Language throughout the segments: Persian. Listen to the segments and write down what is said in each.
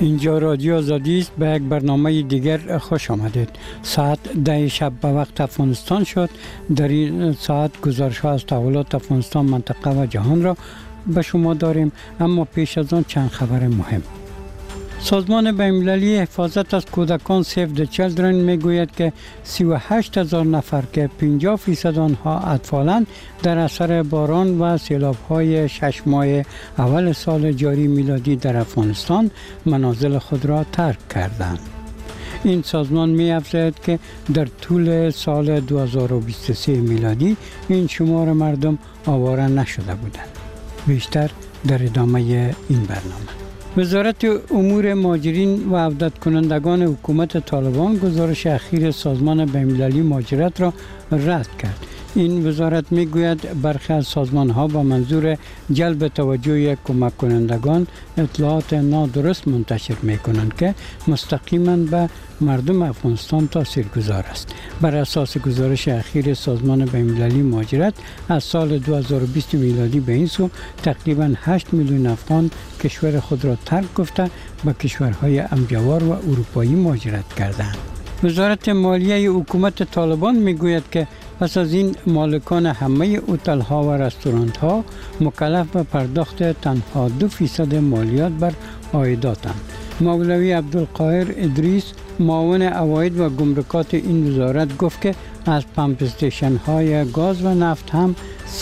اینجا رادیو آزادی است. به یک برنامه دیگر خوش آمدید. ساعت 10 شب به وقت افغانستان شد. در این ساعت گزارش ها از تحولات افغانستان، منطقه و جهان را به شما داریم، اما پیش از آن چند خبر مهم. سازمان بین‌المللی حفاظت از کودکان سیو د چیلدرن میگوید که 38,000 نفر که 50% آنها اطفالند در اثر باران و سیلاب‌های 6 ماه اول سال جاری میلادی در افغانستان منازل خود را ترک کردند. این سازمان می‌افزاید که در طول سال 2023 میلادی این شمار مردم آواره نشده بودند. بیشتر در ادامه این برنامه. وزارت امور مهاجرین و عودت کنندگان حکومت طالبان گزارش اخیر سازمان بین‌المللی مهاجرت را رد کرد. این وزارت میگوید برخی از سازمان‌ها با منظور جلب توجه کمک کنندگان اطلاعات نادرست منتشر می‌کنند که مستقیما به مردم افغانستان تاثیرگذار است. بر اساس گزارش اخیر سازمان بین‌المللی مهاجرت از سال 2020 میلادی به این سو تقریباً 8 میلیون افغان کشور خود را ترک گفته به کشورهای همجوار و اروپایی مهاجرت کردند. وزارت مالیه حکومت طالبان میگوید که پس از این مالکان همه هتل‌ها و رستوران‌ها مکلف به پرداخت تنها 2% مالیات بر عایداتند. مولوی عبدالقاهر ادریس، معاون عواید و گمرکات این وزارت گفت که از پمپ استیشن‌های گاز و نفت هم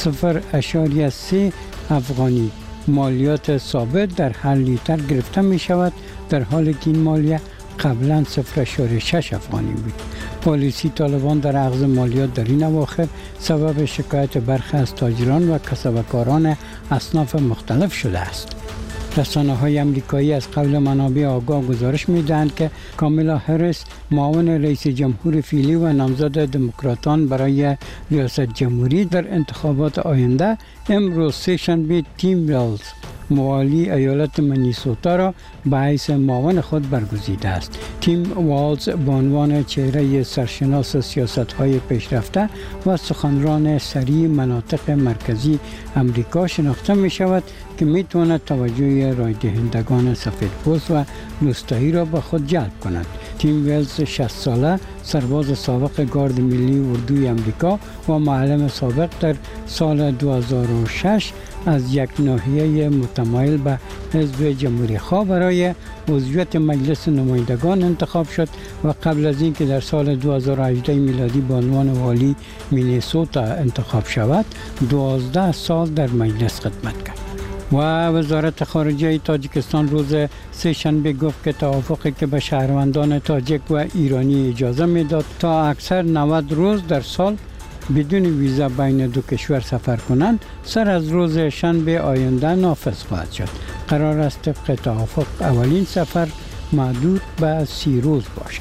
0.3 افغانی مالیات ثابت در هر لیتر گرفته می شود، در حالی که این مالیه قبلا 0.6 افغانی بود. پالیسی طالبان در اخذ مالیات در این اواخر سبب شکایت برخی از تاجران و کسبکاران اصناف مختلف شده است. رسانه‌های امریکایی از قبل منابع آگاه گزارش می‌دهند که کامالا هریس، معاون رئیس جمهور فعلی و نامزد دموکراتان برای ریاست جمهوری در انتخابات آینده، امروز سه‌شنبه تیم ویلز، موالی ایالت منیسوتا را به حیث معاون خود برگزیده است. تیم والز به عنوان چهره سرشناس سیاست‌های پیشرفته و سخنران سریع مناطق مرکزی امریکا شناخته می شود که می تواند توجه رای دهندگان سفیدپوست و روستایی را به خود جلب کند. تیم ویلز 60 ساله، سرباز سابق گارد ملی اردوی امریکا و معلم سابق، در سال 2006 از یک ناحیه متمایل به حزب جمهوری خواه برای عضویت مجلس نمایندگان انتخاب شد و قبل از اینکه در سال 2018 میلادی به عنوان والی مینیسوتا انتخاب شود، 12 سال در مجلس خدمت کرد. و وزارت خارجه تاجیکستان روز سه‌شنبه گفت که توافقی که به شهروندان تاجیک و ایرانی اجازه میداد تا اکثر 90 روز در سال بدون ویزا بین دو کشور سفر کنند، سر از روز شنبه آینده نافذ خواهد شد. قرار است طبق توافق اولین سفر محدود به 30 روز باشد.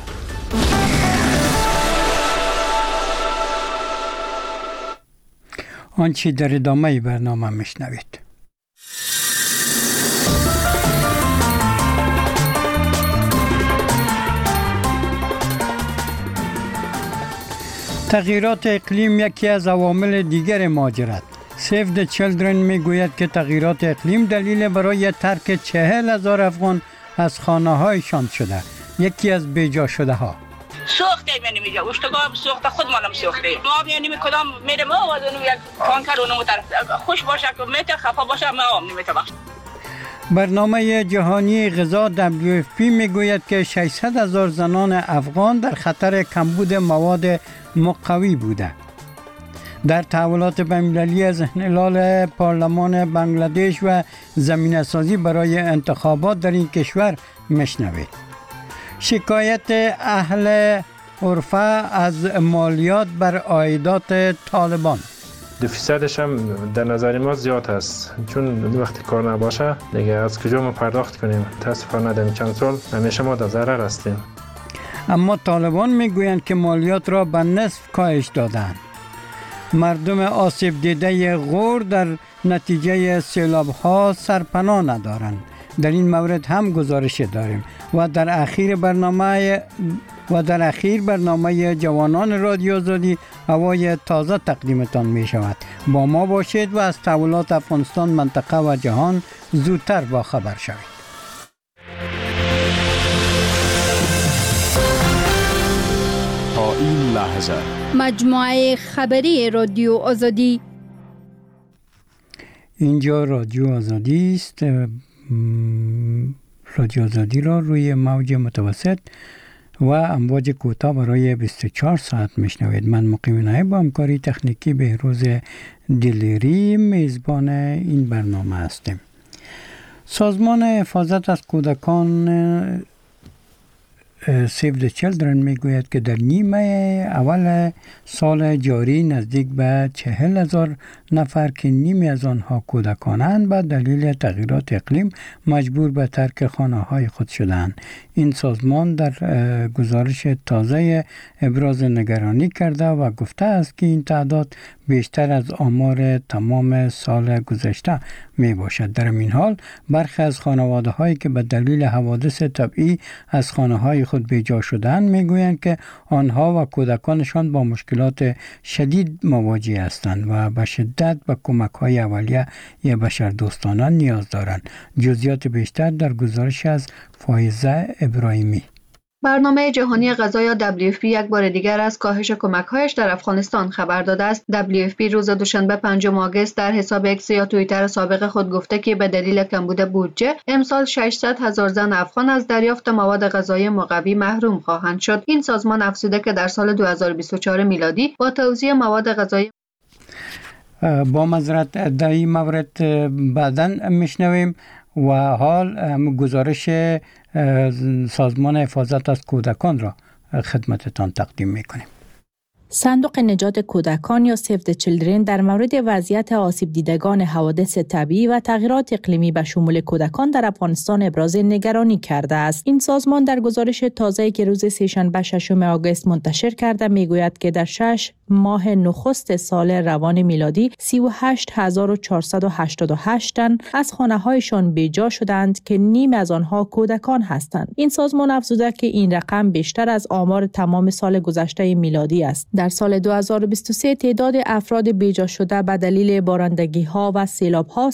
آنچه در ادامه برنامه میشنوید. تغییرات اقلیم یکی از عوامل دیگر مهاجرت. سیو د چیلدرن میگوید که تغییرات اقلیم دلیل برای ترک 40,000 افغان از خانه‌هایشان شده. یکی از بیجا شده ها. سوخته می‌نیم اینجا، اشتگاه سوخته، خود مانم سوخته. ما می‌نیم کدام میرم و از اون یک تانکر اونم طرف خوش باشه که میته، خفا باشه ما هم نمیته بخش. برنامه جهانی غذا WFP میگوید که 600,000 زنان افغان در خطر کمبود مواد مقوی بوده. در تحولات بین‌المللی از انحلال پارلمان بنگلادش و زمینه‌سازی برای انتخابات در این کشور میشنوید. شکایت اهل عرفه از مالیات بر عایدات طالبان. 2% هم در نظر ما زیاد است، چون وقتی کار نباشه دیگه از کجا ما پرداخت کنیم؟ متاسفانه در چند سال همیشه ما در ضرر هستیم. اما طالبان میگویند که مالیات را به نصف کاهش دادند. مردم آسیب دیده غور در نتیجه سیلاب‌ها سرپناه ندارند. در این مورد هم گزارش داریم و در اخیر برنامه جوانان رادیو آزادی هوای تازه تقدیمتان می شود. با ما باشید و از تحولات افغانستان، منطقه و جهان زودتر با خبر شوید. این لحظه. مجموعه خبری رادیو آزادی. اینجا رادیو آزادی است. رادیو آزادی را روی موج متوسط و امواج کوتاه برای 24 ساعت میشنوید. من مقیم نایب با همکاری تکنیکی بهروز دلیری میزبان این برنامه هستیم. سازمان حفاظت از کودکان Save the Children میگوید که در نیمه اول سال جاری نزدیک به 40,000 نفر که نیمی از آنها کودکانند به دلیل تغییرات اقلیم مجبور به ترک خانه‌های خود شدند. این سازمان در گزارش تازه ابراز نگرانی کرده و گفته است که این تعداد بیشتر از آمار تمام سال گذشته می باشد. در این حال برخی از خانواده‌هایی که به دلیل حوادث طبیعی از خانه‌های خود بیجا شدند میگویند که آنها و کودکانشان با مشکلات شدید مواجه هستند و به شدت به کمک‌های اولیه یا بشردوستانه نیاز دارند. جزئیات بیشتر در گزارش از فایزه ابراهیمی. برنامه جهانی غذا یا WFP یک بار دیگر از کاهش کمک‌هایش در افغانستان خبر داده است. WFP روز دوشنبه 5 آگوست در حساب اکس یا توییتر سابق خود گفته که به دلیل کمبود بودجه امسال 600,000 زن افغان از دریافت مواد غذایی مقوی محروم خواهند شد. این سازمان افزوده که در سال 2024 میلادی با توزیع مواد غذایی با معذرت در این مورد بعداً میشنویم و حال گزارش سازمان حفاظت از کودکان را خدمتتان تقدیم میکنیم. صندوق نجات کودکان یا سیو د چیلدرن در مورد وضعیت آسیب دیدگان حوادث طبیعی و تغییرات اقلیمی به شمول کودکان در افغانستان ابراز نگرانی کرده است. این سازمان در گزارش تازه‌ای که روز سه‌شنبه 6 آگوست منتشر کرده میگوید که در 6 ماه نخست سال روان میلادی 38,488 تن از خانه‌هایشان بیجا شدند که نیم از آنها کودکان هستند. این سازمان افزوده که این رقم بیشتر از آمار تمام سال گذشته میلادی است. در سال 2023 تعداد افراد بیجا شده به دلیل بارندگی‌ها و سیلاب‌ها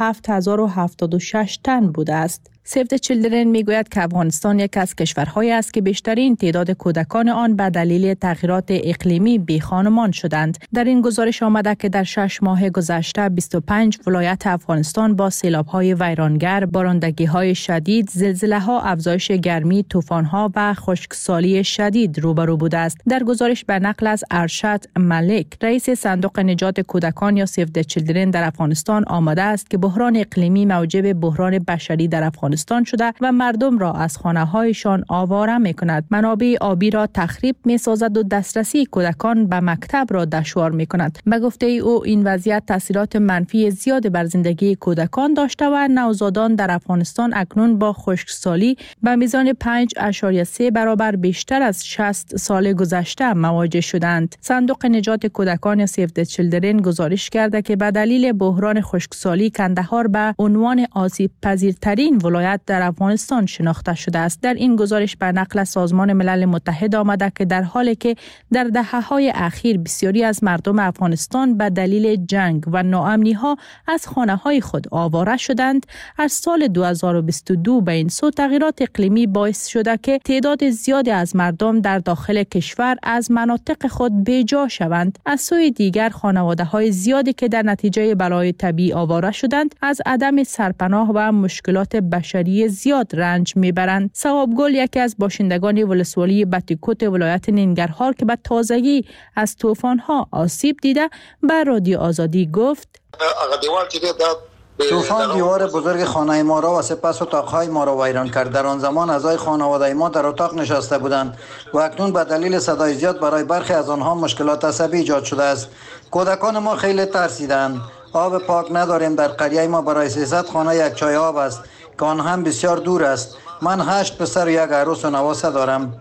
37,076 تن بوده است. سیو د چیلدرن میگوید که افغانستان یک از کشورهایی است که بیشترین تعداد کودکان آن به دلیل تغییرات اقلیمی بیخانمان شدند. در این گزارش آمده که در 6 ماه گذشته 25 ولایت افغانستان با سیلاب‌های ویرانگر، بارندگی‌های شدید، زلزله‌ها، افزایش گرمی، طوفان‌ها و خشکسالی شدید روبرو بوده است. در گزارش به نقل از ارشد ملک، رئیس صندوق نجات کودکان یا سیو د چیلدرن در افغانستان آمده است که بحران اقلیمی موجب بحران بشری در افغانستان شده و مردم را از خانه‌هایشان آواره می‌کند. منابع آبی را تخریب می‌سازد و دسترسی کودکان به مکتب را دشوار می‌کند. به گفته او این وضعیت تاثیرات منفی زیاد بر زندگی کودکان داشته و نوزادان در افغانستان اکنون با خشکسالی به میزان 5.3 برابر بیشتر از 60 سال گذشته مواجه شدند. صندوق نجات کودکان یا سیو د چیلدرن گزارش کرده که به دلیل بحران خشکسالی کندهار به عنوان آسیب پذیرترین ولایت در افغانستان شناخته شده است. در این گزارش به نقل از سازمان ملل متحد آمده که در حالی که در دهه‌های اخیر بسیاری از مردم افغانستان به دلیل جنگ و ناامنی‌ها از خانه‌های خود آواره شدند، از سال 2022 به این سو تغییرات اقلیمی باعث شده که تعداد زیادی از مردم در داخل کشور از مناطق خود بیجا شوند. از سوی دیگر خانواده‌های زیادی که در نتیجه بلای طبیعی آواره شدند از عدم سرپناه و مشکلات بشری زیاد رنج میبرند. ثواب گل یکی از باشندگان ولسوالی بطیکوت ولایت ننگرهار که به تازگی از طوفان‌ها آسیب دیده به رادیو آزادی گفت: طوفان دیوار بزرگ خانه ما را و سپس اتاقهای ما را ویران کرد. در آن زمان اعضای خانواده ما در اتاق نشسته بودند و اکنون به دلیل صدای زیاد برای برخی از آنها مشکلات عصبی ایجاد شده است. کودکان ما خیلی ترسیدند. آب پاک نداریم. در قریه ما برای 300 خانه یک چای آب است که آن هم بسیار دور است. من 8 پسر و یک عروس و نواسه دارم.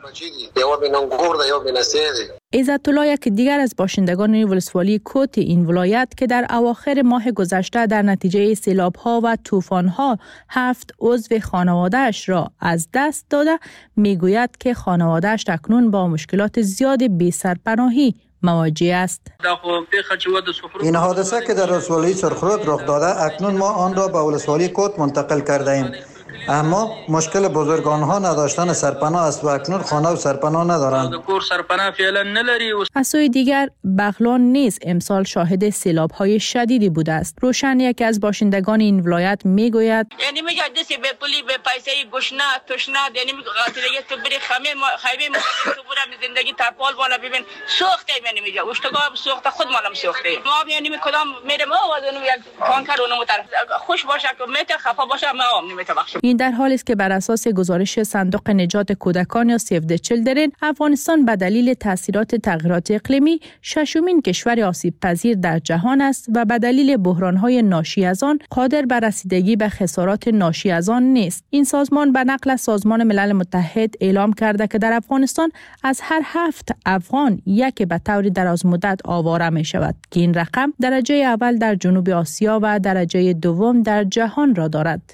عزت الله یک دیگر از باشندگان ولسوالی کوت این ولایت که در اواخر ماه گذشته در نتیجه سیلاب‌ها و طوفان‌ها 7 عضو خانواده‌اش را از دست داده میگوید که خانواده‌اش اکنون با مشکلات زیاد بی‌سرپناهی مواجه است. این حادثه که در ولسوالی سرخرود رخ داده اکنون ما آن را به ولسوالی کوت منتقل کرده ایم. اما مشکل بزرگان ها نداشتن سرپناه است و اکنون خانه و سرپناه ندارند. کور سرپناه فعلا نلری. از سوی دیگر بغلان نیز امسال شاهد سیلاب‌های شدیدی بوده است. روشن یکی از باشندگان این ولایت میگوید یعنی میگه دستی به پولی به پیسه گشنه تشنه یعنی میگه قاتلیه تو بری خیمه تو برم زندگی تپال بالا ببین سوخته یعنی میگه اشتگاه سوخته خود مالم سوخته ما یعنی کدام میرم آواز اون یک تانکر اونم طرف خوش باشه که میته خفا باشه ما نمیته بخش. این در حالی است که بر اساس گزارش صندوق نجات کودکان یا سیو د چیلدرن افغانستان به دلیل تاثیرات تغییرات اقلیمی ششمین کشور آسیب پذیر در جهان است و به دلیل بحران‌های ناشی از آن قادر بر رسیدگی به خسارات ناشی از آن نیست. این سازمان به نقل از سازمان ملل متحد اعلام کرده که در افغانستان از هر 7 افغان یک به طور دراز مدت آواره می شود که این رقم درجه اول در جنوب آسیا و درجه دوم در جهان را دارد.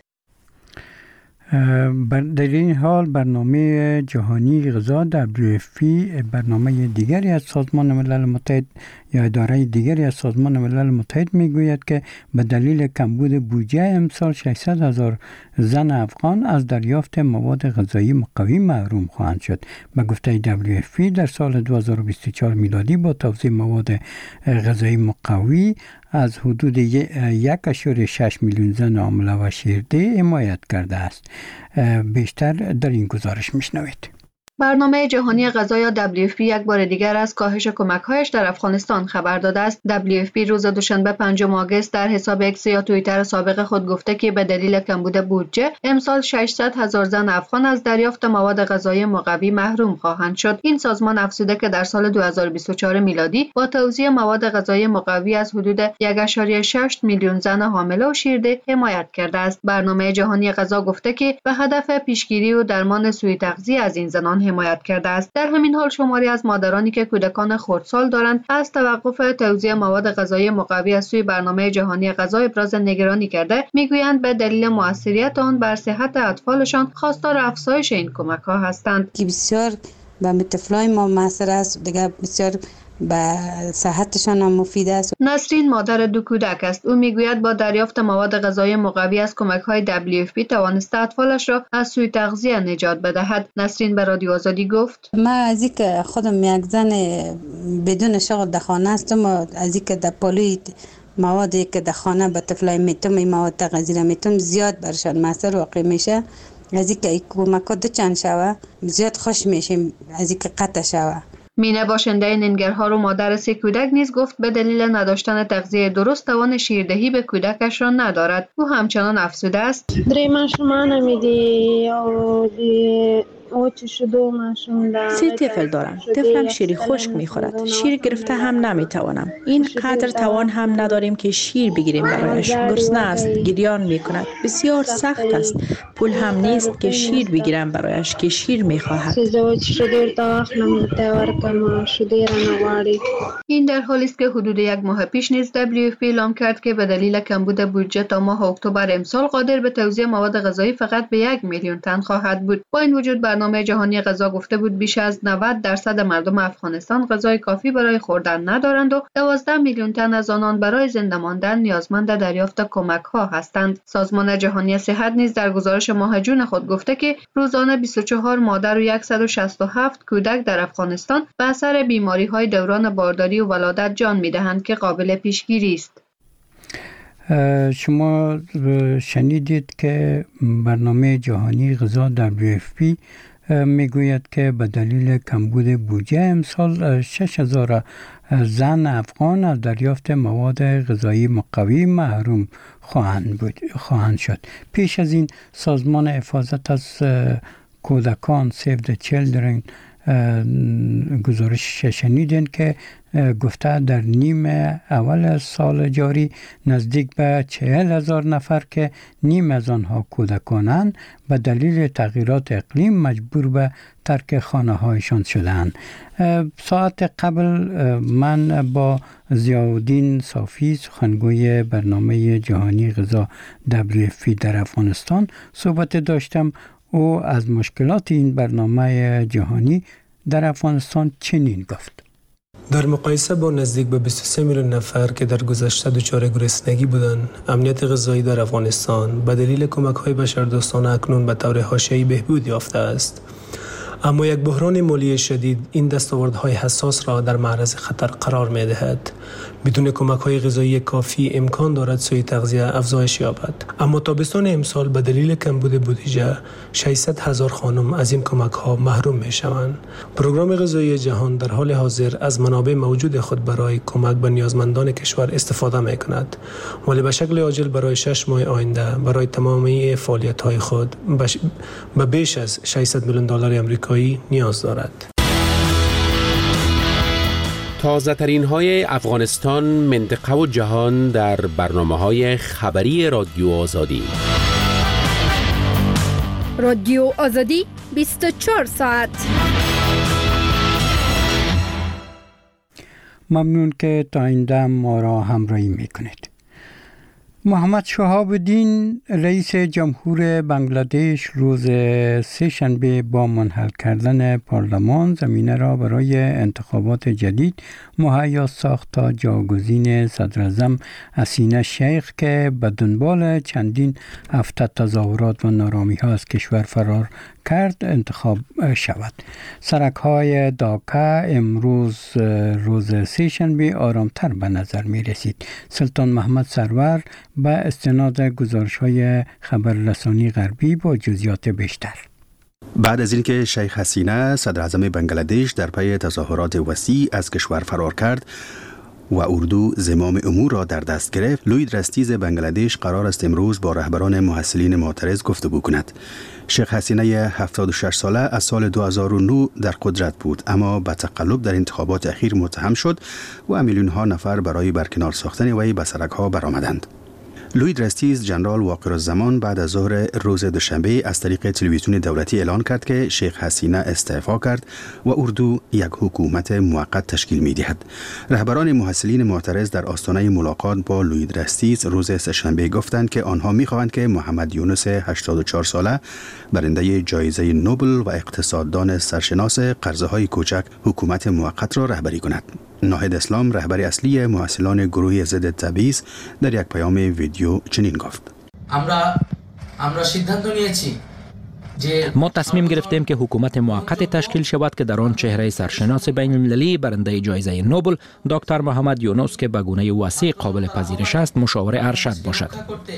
در این حال برنامه جهانی غذا WFP برنامه دیگری از سازمان ملل متحد یا اداره دیگری از سازمان ملل متحد میگوید که به دلیل کمبود بودجه امسال 600,000 زن افغان از دریافت مواد غذایی مقوی محروم خواهند شد. به گفته WFP در سال 2024 میلادی با توزیع مواد غذایی مقوی از حدود 1.6 میلیون زن حامله و شیرده حمایت کرده است. بیشتر در این گزارش میشنوید. برنامه جهانی غذا یا WFP یک بار دیگر از کاهش کمک‌هایش در افغانستان خبر داده است. WFP روز دوشنبه 5 آگوست در حساب اکس یا توییتر سابق خود گفته که به دلیل کمبود بودجه امسال 600,000 زن افغان از دریافت مواد غذایی مقوی محروم خواهند شد. این سازمان افزوده که در سال 2024 میلادی با توزیع مواد غذایی مقوی از حدود 1.6 میلیون زن حامله و شیرده حمایت کرده است. برنامه جهانی غذا گفته که به هدف پیشگیری و درمان سوء تغذیه از این زنان حمایت کرده است. در همین حال شماری از مادرانی که کودکان خردسال دارند از توقف توزیع مواد غذایی مقوی از سوی برنامه جهانی غذا ابراز نگرانی کرده، میگویند به دلیل موثریت آن بر صحت اطفالشان خواستار افزایش این کمک‌ها هستند. که بسیار به طفلای ما موثر است، دیگه بسیار به صحتشان هم مفید است. نسرین مادر 2 کودک است. او میگوید با دریافت مواد غذایی مقوی از کمک‌های WFP توانسته اطفالش را از سوء تغذیه نجات بدهد. نسرین به رادیو آزادی گفت: من از اینکه خودم یک زن بدون شغل در خانه هستم و از اینکه در پالوی موادی که در خانه به طفلای میتم این مواد غذایی میتم زیاد برشان موثر واقع میشه. از اینکه کمک‌ها دو چند شوه زیاد خوش میشیم از اینکه قطع شوه. مینه باشنده ننگرهار و مادر 3 کودک نیز گفت به دلیل نداشتن تغذیه درست توان شیردهی به کودکش را ندارد. او همچنان افسوده است: سی طفل دارم. طفلم شیر خشک میخورد. شیر گرفته هم نمیتوانم. این قدر توان هم نداریم که شیر بگیریم برایش. گرسنه است، گریان میکند. بسیار سخت است. پول هم نیست که شیر بگیرم برایش که شیر میخواهد. این در حالی است که حدود 1 ماه پیش نیز WFP اعلام کرد که به دلیل کمبود بودجه تا ماه اکتبر امسال قادر به توزیع مواد غذایی فقط به 1 میلیون تن خواهد بود. با این وجود برنامه جهانی غذا گفته بود بیش از 90% مردم افغانستان غذای کافی برای خوردن ندارند و 12 میلیون تن از آنان برای زنده ماندن نیازمند دریافت کمک‌ها هستند. سازمان جهانی صحت نیز در گزارش ماه جون خود گفته که روزانه 24 مادر و 167 کودک در افغانستان به اثر بیماری‌های دوران بارداری و ولادت جان می‌دهند که قابل پیشگیری است. شما شنیدید که برنامه جهانی غذا WFP میگوید که به دلیل کمبود بودجه امسال 6,000 زن افغان از دریافت مواد غذایی مقوی محروم خواهند شد. پیش از این سازمان حفاظت از کودکان سیو د چیلدرن گزارش شنیدین که گفته در نیم اول سال جاری نزدیک به 40,000 نفر که نیم از آنها کودکانند به دلیل تغییرات اقلیم مجبور به ترک خانه هایشان شدند. ساعت قبل من با ضیاءالدین صافی سخنگوی برنامه جهانی غذا WFP در افغانستان صحبت داشتم. او از مشکلات این برنامه جهانی در افغانستان چنین گفت: در مقایسه با نزدیک به 23 میلیون نفر که در گذشته دچار گرسنگی بودند، امنیت غذایی در افغانستان به دلیل کمک‌های بشردوستانه اکنون به طور حاشیه‌ای بهبود یافته است. اما یک بحران مالی شدید این دستاوردهای حساس را در معرض خطر قرار می‌دهد. بدون کمک‌های غذایی کافی امکان دارد سوء تغذیه افزایش یابد. اما تابستان امسال به دلیل کمبود بودجه 600,000 خانم از این کمک‌ها محروم می‌شوند. پروگرام غذایی جهان در حال حاضر از منابع موجود خود برای کمک به نیازمندان کشور استفاده می‌کند، ولی به شکل عاجل برای 6 ماه آینده برای تمامی فعالیت‌های خود به بیش از 600 میلیون دلار آمریکایی نیاز دارد. تازه ترین های افغانستان، منطقه و جهان در برنامه‌های خبری رادیو آزادی. رادیو آزادی 24 ساعت. ممنون که تا این ما را همراهی میکنید. محمد شهاب الدین رئیس جمهور بنگلادش روز سه‌شنبه با منحل کردن پارلمان زمینه را برای انتخابات جدید مهیا ساخت تا جاگزین صدراعظم حسینه شیخ که به دنبال چندین هفته تظاهرات و نارامی‌ها از کشور فرار کرد انتخاب شود. سرک‌های داکا امروز روز سه‌شنبه آرامتر به نظر می رسید. سلطان محمد سرور به استناد گزارش‌های خبررسانی غربی با جزئیات بیشتر. بعد از اینکه شیخ حسینه صدراعظم بنگلادش در پی تظاهرات وسیع از کشور فرار کرد و اردو زمام امور را در دست گرفت، لوید رستیز بنگلادش قرار است امروز با رهبران محصلین معترض گفتگو کند. شیخ حسینه 76 ساله از سال 2009 در قدرت بود، اما به تقلب در انتخابات اخیر متهم شد و میلیون ها نفر برای برکنار ساختن وی به سرک‌ها برآمدند. لوید رستیز جنرال واقرالزمان بعد از ظهر روز دوشنبه از طریق تلویزیون دولتی اعلان کرد که شیخ حسینه استعفا کرد و اردو یک حکومت موقت تشکیل می‌دهد. رهبران محصلین معترض در آستانه ملاقات با لوید رستیز روز سه‌شنبه گفتند که آنها می‌خواهند که محمد یونس 84 ساله برنده جایزه نوبل و اقتصاددان سرشناس قرضه‌های کوچک حکومت موقت را رهبری کند. ناهید اسلام رهبر اصلی محصلان گروه ضد تبعیض در یک پیام ویدیو چنین گفت: ما تصمیم گرفتیم که حکومت موقت تشکیل شود که در آن چهره سرشناس بین المللی برنده جایزه نوبل دکتر محمد یونس که به گونه وسیع قابل پذیرش است مشاور ارشد باشد.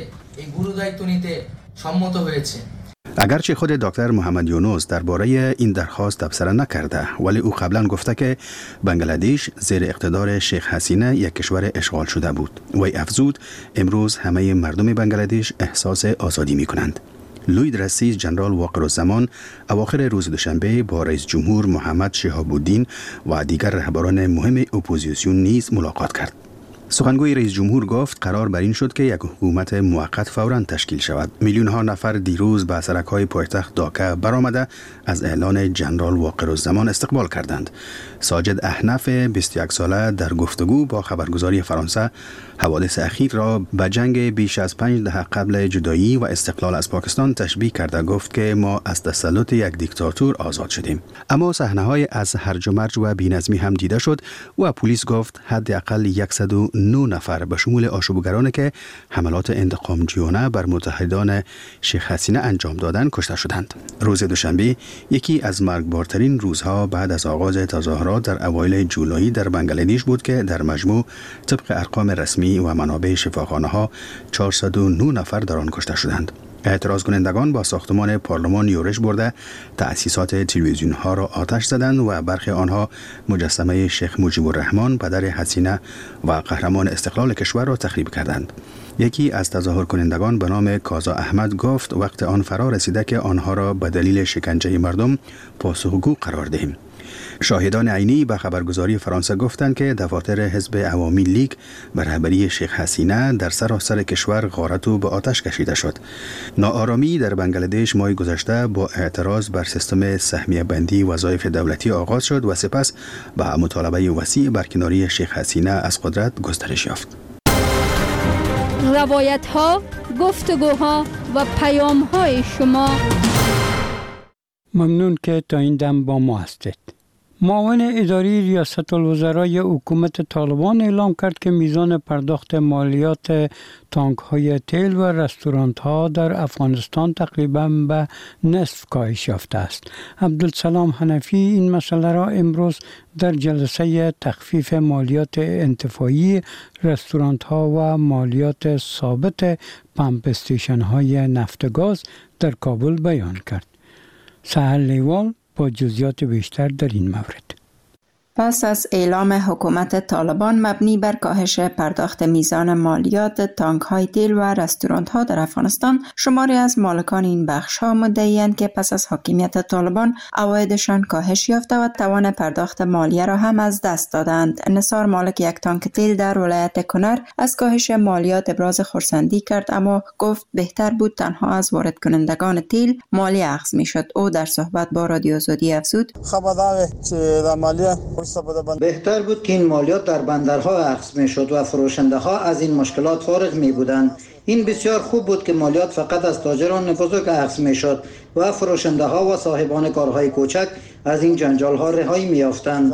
اگرچه خود دکتر محمد یونس درباره این درخواست تبصره نکرده، ولی او قبلا گفته که بنگلادش زیر اقتدار شیخ حسینه یک کشور اشغال شده بود. وی افزود امروز همه مردم بنگلادش احساس آزادی می کنند. لوید رستیز جنرال واقرالزمان اواخر روز دوشنبه با رئیس جمهور محمد شهاب الدین و دیگر رهبران مهم اپوزیسیون نیز ملاقات کرد. سخنگوی رئیس جمهور گفت قرار بر این شد که یک حکومت موقت فوراً تشکیل شود. میلیون ها نفر دیروز به سرک‌های پایتخت داکا برآمده از اعلان جنرال واقرالزمان استقبال کردند. ساجد احنف 21 ساله در گفتگو با خبرگزاری فرانسه حوادث اخیر را به جنگ بیش از 5 دهه قبل جدایی و استقلال از پاکستان تشبیه کرده گفت که ما از تسلط یک دیکتاتور آزاد شدیم. اما صحنه‌های از هرج و مرج و بی‌نظمی هم دیده شد و پلیس گفت حداقل 109 نفر به شمول آشوبگرانی که حملات انتقامجویانه بر متحدان شیخ حسینه انجام دادند کشته شدند. روز دوشنبه یکی از مرگبارترین روزها بعد از آغاز تظاهرات در اوایل جولای در بنگلادش بود که در مجموع طبق ارقام رسمی و منابع شفاخانه‌ها 409 نفر در آن کشته شدند. اعتراض کنندگان با ساختمان پارلمان یورش برده تأسیسات تلویزیون ها را آتش زدند و برخی آنها مجسمه شیخ مجیب الرحمن پدر حسینه و قهرمان استقلال کشور را تخریب کردند. یکی از تظاهر کنندگان به نام کازا احمد گفت وقت آن فرا رسیده که آنها را به دلیل شکنجه مردم پاسخگو قرار دهیم. شاهدان عینی به خبرگزاری فرانسه گفتند که دفاتر حزب عوامی لیگ به رهبری شیخ حسینه در سراسر کشور غارت و به آتش کشیده شد. ناآرامی در بنگلادش ماه گذشته با اعتراض بر سیستم سهمیه بندی وظایف دولتی آغاز شد و سپس به مطالبه وسیع برکناری شیخ حسینه از قدرت گسترش یافت. روایت‌ها، گفتگوها و پیام‌های شما. ممنون که تا این دم با ما هستید. معاون اداری ریاست الوزرای حکومت طالبان اعلام کرد که میزان پرداخت مالیات تانک های تیل و رستوران ها در افغانستان تقریبا به نصف کاهش یافته است. عبدالسلام حنفی این مسئله را امروز در جلسه تخفیف مالیات انتفاعی رستوران ها و مالیات ثابت پمپ استیشن های نفت و گاز در کابل بیان کرد. سهل لیوال با جزئیات بیشتر در این مورد. پس از اعلام حکومت طالبان مبنی بر کاهش پرداخت میزان مالیات تانک های تیل و رستوران ها در افغانستان، شماری از مالکان این بخش ها مدعی‌اند که پس از حاکمیت طالبان عوایدشان کاهش یافته و توان پرداخت مالیه را هم از دست دادند. نثار، مالک یک تانک تیل در ولایت کنر، از کاهش مالیات ابراز خرسندی کرد، اما گفت بهتر بود تنها از وارد کنندگان تیل مالیه اخذ میشد. او در صحبت با رادیو آزادی افزود: بهتر بود که این مالیات در بندرها اخذ می شد و فروشنده ها از این مشکلات فارغ می بودند. این بسیار خوب بود که مالیات فقط از تاجران بزرگ اخذ می شد و فروشنده ها و صاحبان کارهای کوچک از این جنجال ها رهایی می یافتند.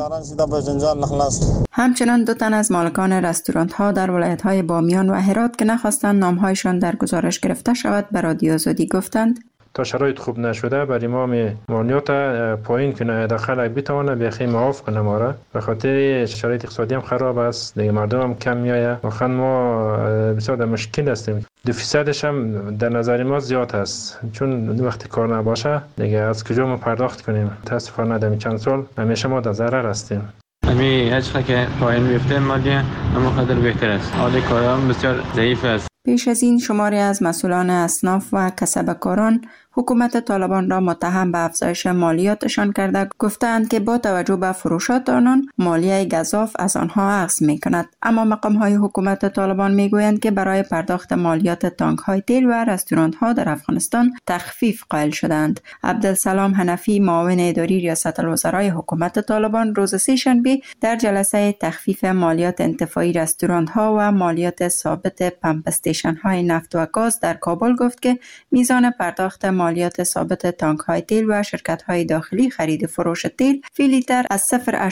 همچنان 2 تن از مالکان رستوران ها در ولایت های بامیان و هرات که نخواستند نامهایشان در گزارش گرفته شود به رادیو آزادی گفتند: تا شرایط خوب نشده برای ما مالیات پایین کنه، داخل بتونه بخی معاف کنه ما را، به خاطر شرایط اقتصادی هم خراب است، دیگه مردم هم کم میایه، واقعا ما بسیار در مشکل هستیم. 2% هم در نظر ما زیاد است، چون وقتی کار نباشه دیگه از کجا ما پرداخت کنیم. متاسفانه در چند سال همیشه ما در ضرر هستیم. هر چقدر که پایین بیفته مالیه اما قدر بهتر است. حال کارم بسیار ضعیف است. پیش از این شماری از مسئولان اصناف و کسبکاران حکومت طالبان را متهم به افزایش مالیاتشان کرده گفتند که با توجه به فروشات آنان مالیه گزاف از آنها اخذ می کند. اما مقام های حکومت طالبان می گویند که برای پرداخت مالیات تانک های تیل و رستوران ها در افغانستان تخفیف قائل شدند. عبدالسلام حنفی، معاون اداری ریاست الوزرای حکومت طالبان، روز سه‌شنبه در جلسه تخفیف مالیات انتفاعی رستوران ها و مالیات ثابت پمپ استیشن های نفت و گاز در کابل گفت که میزان پرداخت مالیات ثابت تانک های تیل و شرکت های داخلی خرید فروش تیل فی لیتر از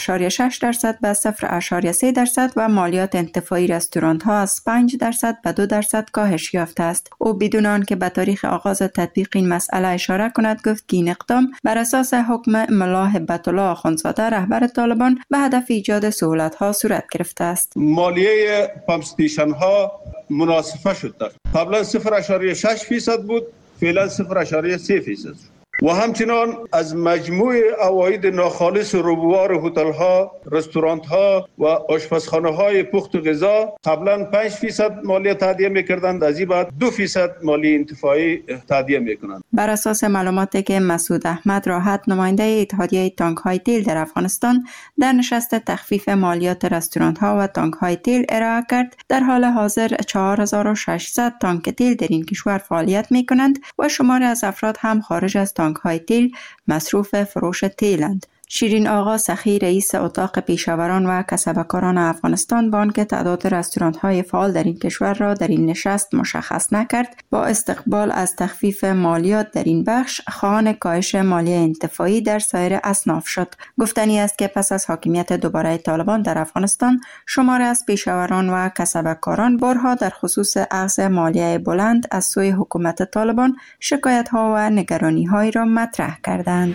0.6% به 0.3% و مالیات انتفاعی رستوران ها از 5% به 2% کاهش یافته است. او بدون آنکه به تاریخ آغاز تطبیق این مسئله اشاره کند گفت که این اقدام بر اساس حکم ملا هبت الله آخوندزاده رهبر طالبان به هدف ایجاد سهولت ها صورت گرفته است. مالیه پمپ استیشن ها مناسبه شد. قبلا 0.6% بود، فعلا 0.3%. و همچنان از مجموع عواید ناخالص ربوار هتل ها، رستوران ها و آشپزخانه های پخت و غذا قبلا 5% مالیه تادیه میکردند، از این بعد 2% مالیه انتفاعی تادیه میکنند. بر اساس معلوماتی که مسعود احمد راحت، نماینده اتحادیه تانک های تیل در افغانستان، در نشست تخفیف مالیات رستوران ها و تانک های تیل ارائه کرد، در حال حاضر 4600 تانک تیل در این کشور فعالیت میکنند و شماری از افراد هم خارج از تانک های تیل مصروف فروش تیلند. شیرین آقا سخی، رئیس اتاق پیشاوران و کسبکاران افغانستان، با آنکه تعداد رستوران های فعال در این کشور را در این نشست مشخص نکرد، با استقبال از تخفیف مالیات در این بخش خواهان کاهش مالیه انتفاعی در سایر اصناف شد. گفتنی است که پس از حاکمیت دوباره طالبان در افغانستان، شماری از پیشاوران و کسبکاران بارها در خصوص اخذ مالیه بلند از سوی حکومت طالبان شکایت ها و نگرانی هایی را مطرح کردند.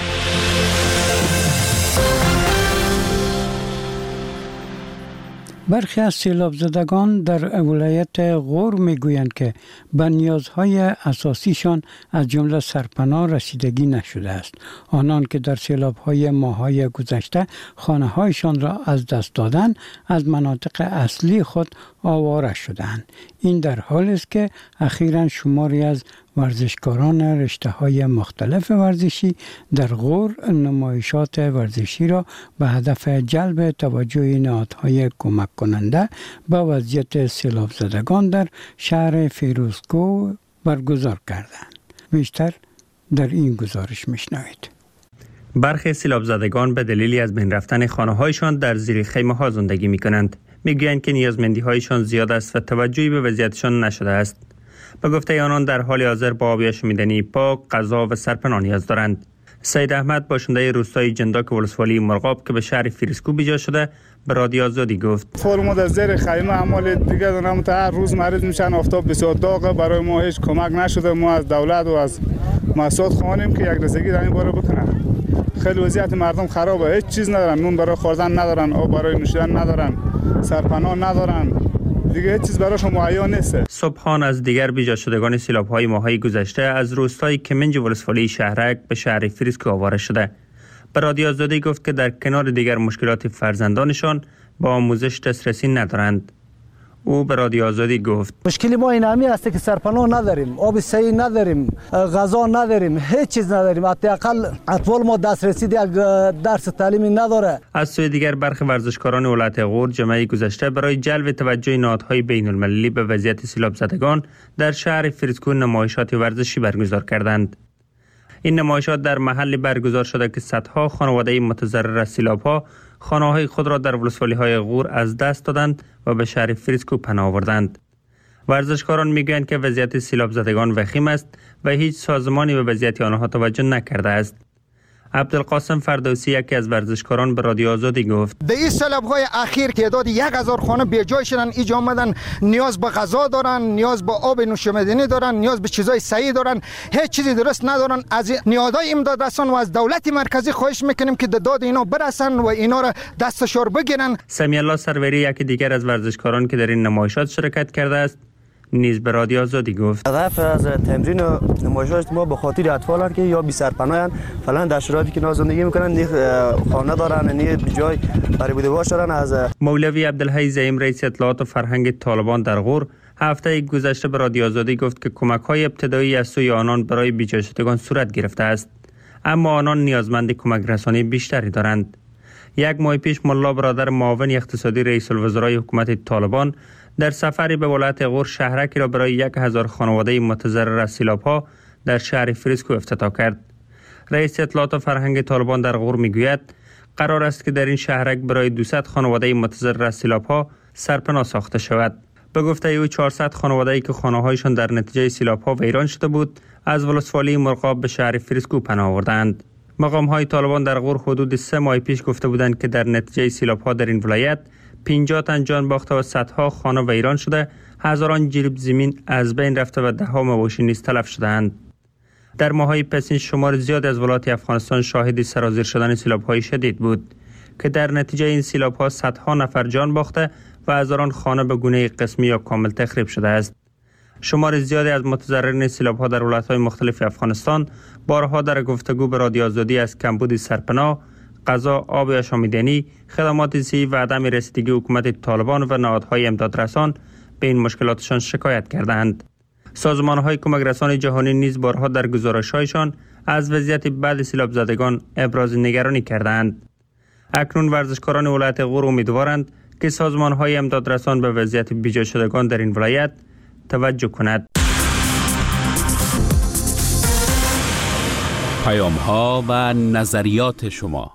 برخی از سیلاب زدگان در ولایت غور میگویند که به نیازهای اساسیشان از جمله سرپناه رسیدگی نشده است. آنان که در سیلاب‌های ماه‌های گذشته خانه‌هایشان را از دست دادند، از مناطق اصلی خود آواره شدند. این در حالی است که اخیراً شماری از ورزشکاران رشته‌های مختلف ورزشی در غور نمایشات ورزشی را به هدف جلب توجه نهادهای کمک کننده به وضعیت سیلاب زدگان در شهر فیروزکوه برگزار کردند. بیشتر در این گزارش میشنوید. برخی سیلاب زدگان به دلیلی از بین رفتن خانه‌هایشان در زیر خیمه‌ها زندگی می‌کنند. می‌گویند که نیازمندی‌هایشان زیاد است و توجهی به وضعیتشان نشده است. به گفته آنان در حال حاضر با آب آشامیدنی پاک، غذا و سرپناه نیاز دارند. سید احمد باشنده روستای جنداک ولسوالی مرغاب که به شهر فریسکو بیجا شده به رادیو آزادی گفت فرمو در زیر خیمه عمل دیگه دونم تا هر روز مریض میشن، آفتاب بسیار داغه، برای ما هیچ کمک نشده. ما از دولت و از مسئولات خواهیم که یک رسیدگی در این باره بکنن. خیلی وضعیت مردم خرابه، هیچ چیز ندارن، نون برای خوردن ندارن، آب برای نوشیدن ندارن، سرپناه ندارن، دیگه هیچ چیز براشون مهیا نیست. صبحان از دیگر بیجا شدگان سیلاب‌های ماهای گذشته از روستای کمنج ولسوالی شهرک به شهر فریسکو آواره شده. به رادیو آزادی گفت که در کنار دیگر مشکلات فرزندانشان با آموزش دسترسی ندارند. او به رادیو آزادی گفت مشکلی ما این همی است که سرپناه نداریم، آب صحیح نداریم، غذا نداریم، هیچ چیز نداریم. حداقل اطفال ما دسترسی یک درس تعلیمی نداره. از سوی دیگر برخی ورزشکاران ولایت غور جمعه گذشته برای جلب توجه نهادهای بین المللی به وضعیت سیلاب زدگان در شهر فریسکو نمایشات ورزشی برگزار کردند. این نمایشات در محلی برگزار شده که صدها خانواده متضرر از سیلاب‌ها خانه‌های خود را در ولسوالی‌های غور از دست دادند و به شهر فریسکو پناه آوردند. ورزشکاران میگویند که وضعیت سیلاب زدگان وخیم است و هیچ سازمانی به وضعیت آنها توجه نکرده است. عبدالقاسم فردوسی یکی از ورزشکاران به رادیو آزادی گفت در این سیلاب‌های اخیر تعداد 1000 خانه بی جای شدن، اینجا آمدن، نیاز به غذا دارن، نیاز به آب نوشیدنی دارن، نیاز به چیزای صحیح دارن، هیچ چیزی درست ندارن. از نهادهای امداد رسان و از دولت مرکزی خواهش میکنیم که داد اینا برسن و اینا را دستشار بگیرن. سمی الله سروری یکی دیگر از ورزشکاران که در این نمایشات شرکت کرده است نیز به رادیو آزادی گفت هدف از تمرین و نمایشات ما به خاطر اطفالان که یا بی سرپناهن، فعلا در شرایطی که زندگی میکنن، نه خانه دارن، نه جای برای بودجه دارن. از مولوی عبدالحی زعیم رئیس اطلاعات و فرهنگ طالبان در غور هفته گذشته به رادیو آزادی گفت که کمک‌های ابتدایی از سوی آنان برای بیجا شدگان صورت گرفته است، اما آنان نیازمند کمک رسانی بیشتری دارند. یک ماه پیش ملا برادر معاون اقتصادی رئیس الوزرای حکومت طالبان در سفری به ولایت غور شهرکی را برای 1000 خانواده متضرر از سیلاب‌ها در شهر فریسکو افتتاح کرد. رئیس اطلاعات و فرهنگ طالبان در غور میگوید قرار است که در این شهرک برای 200 خانواده متضرر از سیلاب‌ها سرپناه ساخته شود. به گفته او 400 خانواده‌ای که خانه‌هایشان در نتیجه سیلاب‌ها ویران شده بود از ولسوالی مرغاب به شهر فریسکو پناه آوردند. مقام‌های طالبان در غور حدود 3 ماه پیش گفته بودند که در نتیجه سیلاب‌ها در این ولایت 50 تن جان باخته و صدها خانه ویران شده، هزاران جریب زمین از بین رفته و ده‌ها مواشی نیز تلف شده‌اند. در ماه‌های پسین شمار زیادی از ولایات افغانستان شاهد سرازیر شدن سیلاب‌های شدید بود که در نتیجه این سیلاب‌ها صدها نفر جان باخته و هزاران خانه به گونه قسمی یا کامل تخریب شده است. شمار زیادی از متضررین سیلاب‌ها در ولایت‌های مختلف افغانستان بارها در گفتگو به رادیو آزادی از کمبود سرپناه، غذا، آب آشامیدنی، خدمات صحی و عدم رسیدگی حکومت طالبان و نهادهای امدادرسان به این مشکلاتشان شکایت کردند. سازمان‌های کمک رسانی جهانی نیز بارها در گزارش‌هایشان از وضعیت بعد سیلاب زدگان ابراز نگرانی کردند. اکنون ورزشکاران ولایت غور امیدوارند که سازمان‌های امدادرسان به وضعیت بیجا شدگان در این ولایت توجه کند. پیام‌ها و نظریات شما.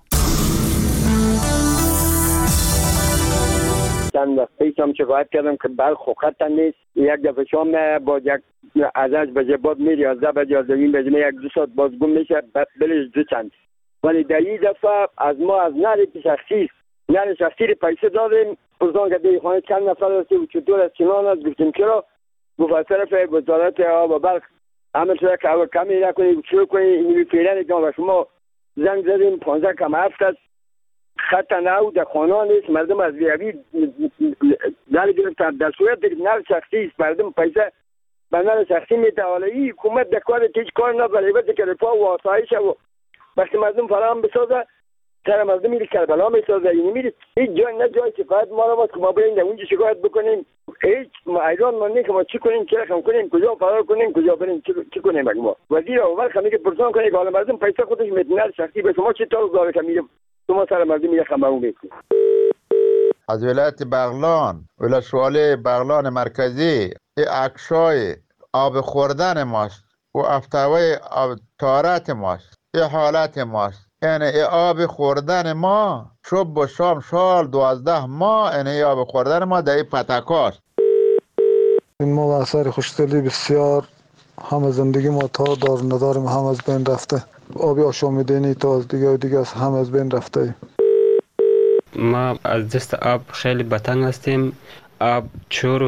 چند وقت پیشم شکایت کردم که برق خط نیست. یک دفعه شام با یک ازش بجه بعد میری 11 بجه 11 بجه یک 2 ساعت باز گم میشه، بلش 2 چند. ولی در این دفعه از ما از نری شخصی پیسه دادیم. پرسان که دی خانه چند نفر هستی و چطور از چنان است؟ گفتیم چرا؟ گفت طرف وزارت آب و برق عمل شده که اول کمی نکنی شروع کنی اینوی فیلن جان و شما زنگ زدیم 15 کم هفت است خط نو در خانه نیست، مردم از بیابی در گرفتن. در صورت که نر شخصی است مردم پیسه به نر شخصی میتواله. این حکومت در کار هیچ کار نداره، البته که رفاه و آسایش و وقتی مردم فراهم بسازه سر مردم میره کربلا میسازه. این میره هیچ جای نه جای شکایت ما رو که ما بریم در اونجا شکایت بکنیم. هیچ ایران ما نه که ما چی کنیم، چه رقم کنیم، کجا فرار کنیم، کجا بریم، چی کنیم. ما وزیر اول خمیگه پرسان کنه که حالا مردم پیسه خودش میتونه شخصی به شما چی طور داره که میره شما سر مردم میره خمرون میکنه. از ولایت بغلان، ولسوالی بغلان مرکزی، این عکسای آب خوردن ماست و افتوای آب تارت ماست، این حالت ماست. یعنی این آب خوردن ما صبح و شام سال 12 ماه این آب خوردن ما در این پتکاست. ما با اثر خوشدلی بسیار هم زندگی ما تا دار نداریم هم از بین رفته. آب آشامیدنی تا از دیگه از هم از بین رفته. ما از دست آب خیلی بتنگ هستیم. آب چور